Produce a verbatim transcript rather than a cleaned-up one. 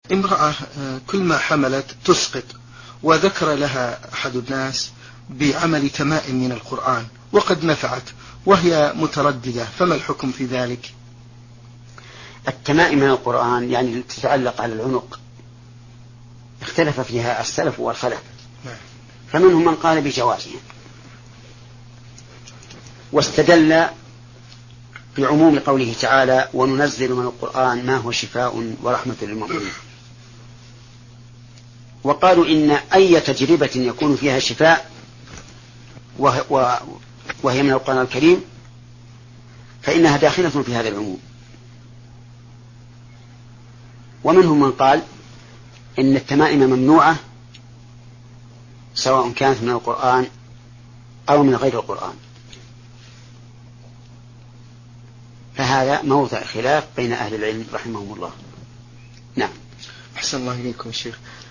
امرأة كل ما حملت تسقط، وذكر لها أحد الناس بعمل تمائم من القرآن وقد نفعت وهي مترددة، فما الحكم في ذلك؟ التمائم من القرآن يعني تتعلق على العنق اختلف فيها السلف والخلف، فمنهم من قال بجوازها واستدل بعموم قوله تعالى وننزل من القرآن ما هو شفاء ورحمة للمؤمنين، وقالوا إن أي تجربة يكون فيها شفاء وهي من القرآن الكريم فإنها داخلة في هذا العموم. ومنهم من قال إن التمائم ممنوعة سواء كانت من القرآن أو من غير القرآن، فهذا موضع خلاف بين أهل العلم رحمهم الله. نعم. أحسن الله إليكم شيخ.